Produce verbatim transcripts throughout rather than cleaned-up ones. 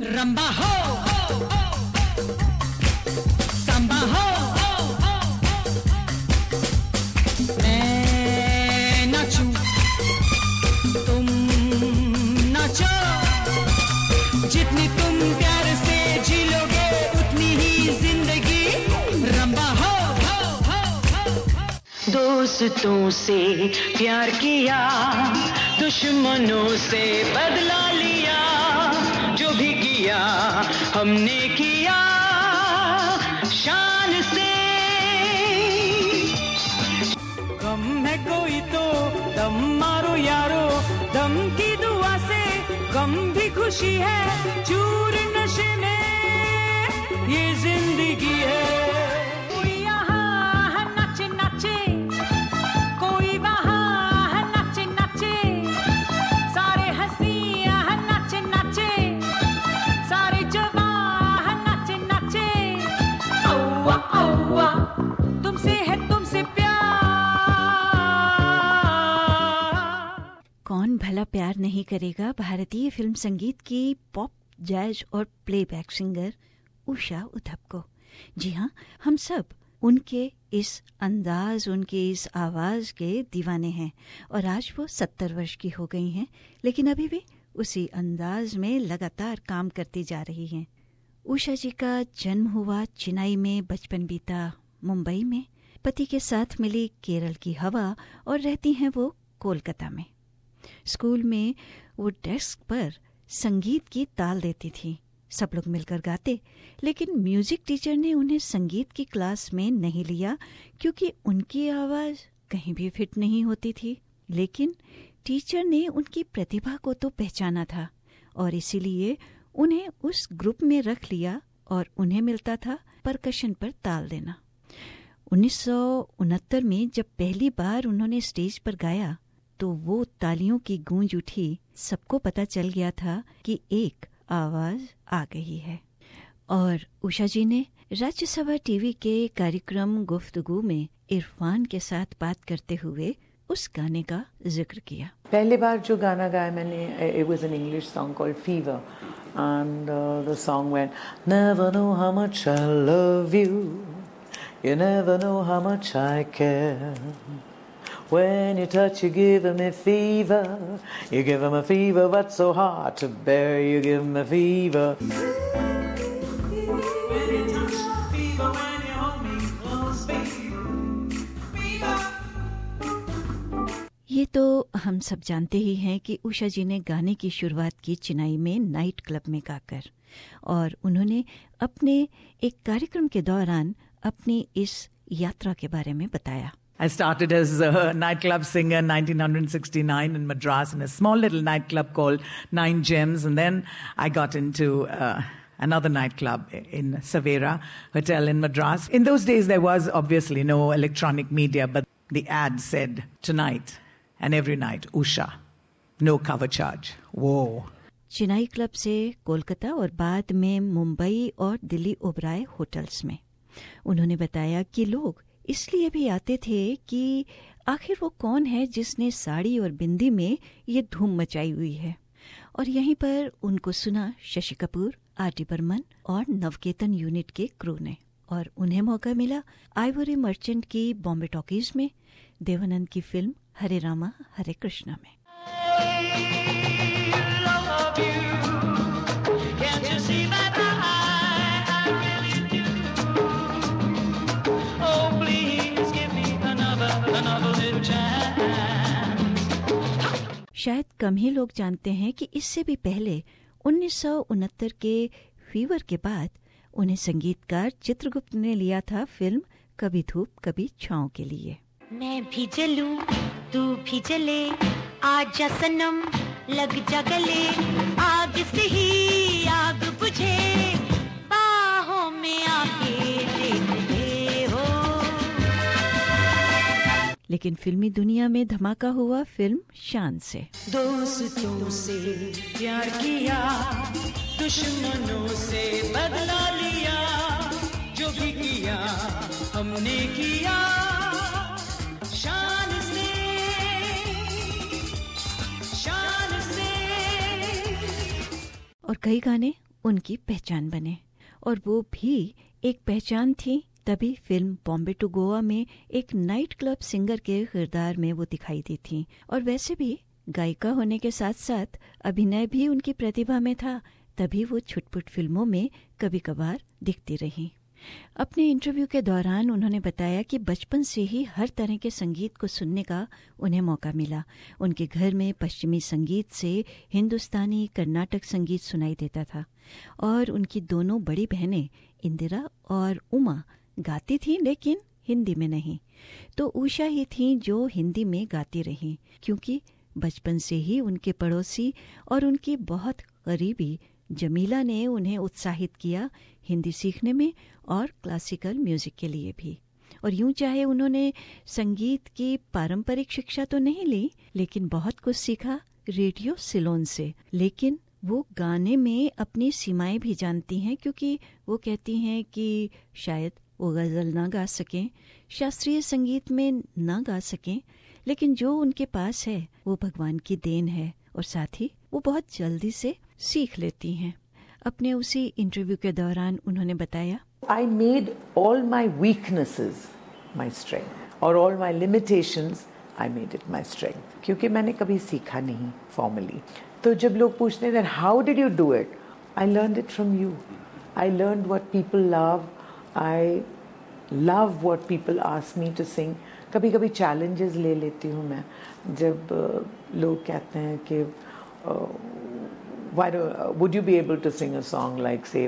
रंबा हो, सांबा हो, मैं नाचूं, तुम नाचो, जितनी तुम प्यार से जी लोगे उतनी ही जिंदगी रंबा हो, हो, हो, हो। दोस्तों से प्यार किया, दुश्मनों से बदला लिया, जो भी किया हमने किया शान से। गम है कोई तो दम मारो यारो, दम की दुआ से गम भी खुशी है, चूर नशे में ये जिंदगी है। कौन भला प्यार नहीं करेगा भारतीय फिल्म संगीत की पॉप, जैज और प्लेबैक सिंगर उषा उथप को। जी हाँ, हम सब उनके इस अंदाज, उनके इस आवाज के दीवाने हैं और आज वो सत्तर वर्ष की हो गई हैं, लेकिन अभी भी उसी अंदाज में लगातार काम करती जा रही हैं। उषा जी का जन्म हुआ चेन्नई में, बचपन बीता मुंबई में, पति के साथ मिली केरल की हवा और रहती हैं वो कोलकाता में। स्कूल में वो डेस्क पर संगीत की ताल देती थी, सब लोग मिलकर गाते, लेकिन म्यूजिक टीचर ने उन्हें संगीत की क्लास में नहीं लिया क्योंकि उनकी आवाज कहीं भी फिट नहीं होती थी। लेकिन टीचर ने उनकी प्रतिभा को तो पहचाना था और इसीलिए उन्हें उस ग्रुप में रख लिया और उन्हें मिलता था परकशन पर ताल देना। उन्नीस सौ उनहत्तर में जब पहली बार उन्होंने स्टेज पर गाया तो वो तालियों की गूंज उठी, सबको पता चल गया था कि एक आवाज आ गई है। और उषा जी ने राज्यसभा टीवी के कार्यक्रम गुफ्तगू में इरफान के साथ बात करते हुए उस गाने का जिक्र किया। पहली बार जो गाना गाया मैंने, it was an English song called Fever, and uh, the song went, never know how much I love you, you never know how much I care. When you touch, you give me fever. You give me fever, but so hard to bear. You give me fever. When you touch, fever. When you hold me close, fever. ये तो हम सब जानते ही हैं कि उषा जी ने गाने की शुरुआत की चेन्नई में नाइट क्लब में गाकर, और उन्होंने अपने एक कार्यक्रम के दौरान अपनी इस यात्रा के बारे में बताया। I started as a nightclub singer in nineteen sixty-nine in Madras in a small little nightclub called Nine Gems, and then I got into uh, another nightclub in Savera Hotel in Madras. In those days there was obviously no electronic media, but the ad said tonight and every night Usha, no cover charge. Whoa. Chennai club से कोलकाता और बाद में मुंबई और Delhi Oberoi hotels में। उन्होंने बताया कि लोग इसलिए भी आते थे कि आखिर वो कौन है जिसने साड़ी और बिंदी में ये धूम मचाई हुई है। और यहीं पर उनको सुना शशि कपूर, आर डी बर्मन और नवकेतन यूनिट के क्रू ने, और उन्हें मौका मिला आइवरी मर्चेंट की बॉम्बे टॉकीज में, देवानंद की फिल्म हरे रामा हरे कृष्णा में। शायद कम ही लोग जानते हैं कि इससे भी पहले उन्नीस सौ उनहत्तर के फीवर के बाद उन्हें संगीतकार चित्रगुप्त ने लिया था फिल्म कभी धूप कभी छाँव के लिए। मैं भी जलूं तू भी जले, आजा सनम लग जा गले, आग से ही आग बुझे, बाहों में आके देखते हो। लेकिन फिल्मी दुनिया में धमाका हुआ फिल्म शान से। दोस्तों से प्यार किया, दुश्मनों से बदला लिया, जो भी किया हमने किया शान से, शान से। और कई गाने उनकी पहचान बने, और वो भी एक पहचान थी तभी फिल्म बॉम्बे टू गोवा में एक नाइट क्लब सिंगर के किरदार में वो दिखाई दी थी। और वैसे भी गायिका होने के साथ साथ अभिनय भी उनकी प्रतिभा में था, तभी वो छुटपुट फिल्मों में कभी कभार दिखती रही। अपने इंटरव्यू के दौरान उन्होंने बताया कि बचपन से ही हर तरह के संगीत को सुनने का उन्हें मौका मिला। उनके घर में पश्चिमी संगीत से हिंदुस्तानी कर्नाटक संगीत सुनाई देता था, और उनकी दोनों बड़ी बहनें इंदिरा और उमा गाती थीं, लेकिन हिंदी में नहीं। तो उषा ही थीं जो हिंदी में गाती रहीं, क्योंकि बचपन से ही उनके पड़ोसी और उनकी बहुत करीबी जमीला ने उन्हें उत्साहित किया हिंदी सीखने में और क्लासिकल म्यूजिक के लिए भी। और यूं चाहे उन्होंने संगीत की पारंपरिक शिक्षा तो नहीं ली, लेकिन बहुत कुछ सीखा रेडियो सिलोन से। लेकिन वो गाने में अपनी सीमाएं भी जानती हैं, क्योंकि वो कहती हैं कि शायद वो गज़ल ना गा सकें, शास्त्रीय संगीत में ना गा सकें, लेकिन जो उनके पास है वो भगवान की देन है, और साथ ही वो बहुत जल्दी से सीख लेती हैं। अपने उसी इंटरव्यू के दौरान उन्होंने बताया, I made all my weaknesses my strength, और all my limitations I made it my strength, क्योंकि मैंने कभी सीखा नहीं फॉर्मली। तो जब लोग पूछते हैं how did you do it, I learned it from you. I learned what people love. I love what people ask me to sing. कभी कभी challenges ले लेती हूँ मैं, जब uh, लोग कहते हैं कि uh, why do, uh, would you be able to sing a song like say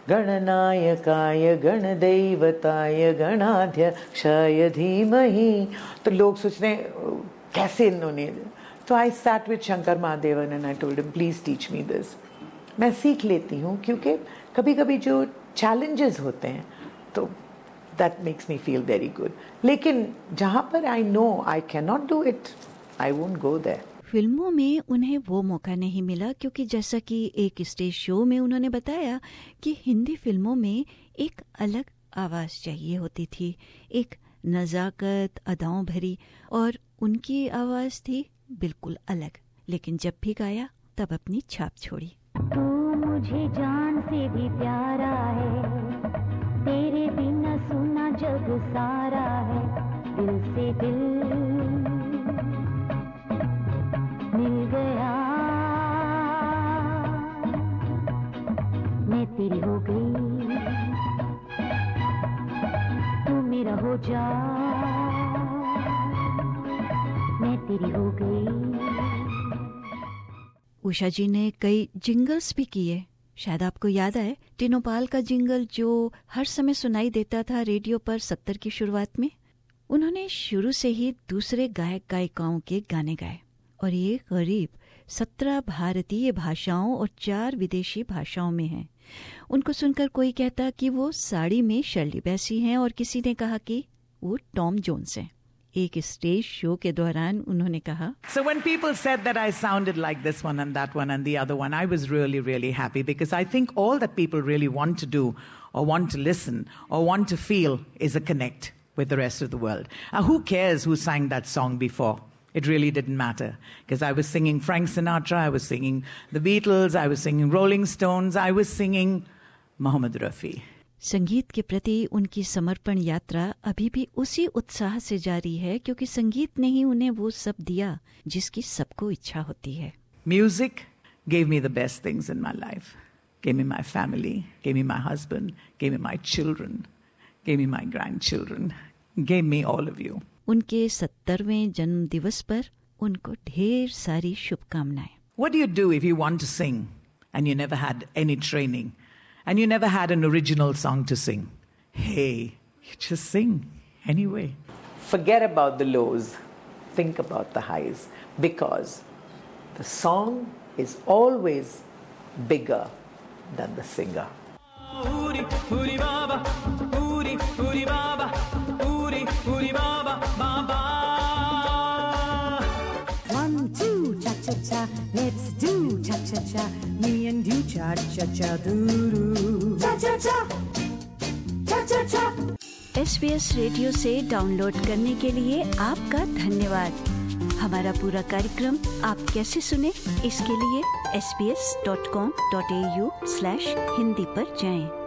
गणनायकाय गणदैवताय गणाध्यक्षाय धीमहि, तो लोग सोचते हैं कैसे इन्होंने। तो I sat with Shankar Mahadevan and I told him please teach me this. मैं सीख लेती हूँ, क्योंकि कभी कभी जो challenges होते हैं तो that makes me feel very good. लेकिन जहाँ पर I know I cannot do it, I won't go there. फिल्मों में उन्हें वो मौका नहीं मिला, क्योंकि जैसा कि एक स्टेज शो में उन्होंने बताया कि हिंदी फिल्मों में एक अलग आवाज़ चाहिए होती थी, एक नज़ाकत अदाओं भरी, और उनकी आवाज़ थी बिल्कुल अलग। लेकिन जब भी गाया तब अपनी छाप छोड़ी। तू मुझे जान से भी प्यारा है, तेरे बिना सुना जग सारा है, दिल से दिल मिल गया, मैं तेरी हो गई, तू मेरा हो जा, मैं तेरी हो गई। उषा जी ने कई जिंगल्स भी किए। शायद आपको याद आए टिनोपाल का जिंगल जो हर समय सुनाई देता था रेडियो पर सत्तर की शुरुआत में। उन्होंने शुरू से ही दूसरे गायक गायिकाओं के गाने गाए, और ये करीब सत्रह भारतीय भाषाओं और चार विदेशी भाषाओं में हैं। उनको सुनकर कोई कहता कि वो साड़ी में शर्ली बैसी हैं, और किसी ने कहा कि वो टॉम जोन्स हैं। एक स्टेज शो के दौरान उन्होंने कहा, So when people said that I sounded like this one and that one and the other one, I was really, really happy, because I think all that people really want to do or want to listen or want to feel is a connect with the rest of the world. Uh, who cares who sang that song before? It really didn't matter, because I was singing Frank Sinatra, I was singing the Beatles, I was singing Rolling Stones, I was singing Mohammed Rafi. संगीत के प्रति उनकी समर्पण यात्रा अभी भी उसी उत्साह से जारी है, क्योंकि संगीत ने ही उन्हें वो सब दिया जिसकी सबको इच्छा होती है। Music gave me the best things in my life. Gave me my family, gave me my husband, gave me my children, gave me my grandchildren, gave me all of you. उनके सत्तरवें जन्म दिवस पर उनको ढेर सारी शुभकामनाएं। What do you do if you want to sing and you never had any training and you never had an original song to sing? Hey, you just sing anyway. Forget about the lows, think about the highs, because the song is always bigger than the singer. Puri puri baba, puri puri baba, puri puri baba, baba. One, two, cha cha cha, let's do cha cha cha. Me and you cha cha cha doo. Cha cha cha, cha cha cha. S B S radio से download करने के लिए आपका धन्यवाद। हमारा पूरा कार्यक्रम आप कैसे सुने, इसके लिए S B S dot com dot A U slash Hindi पर जाएं।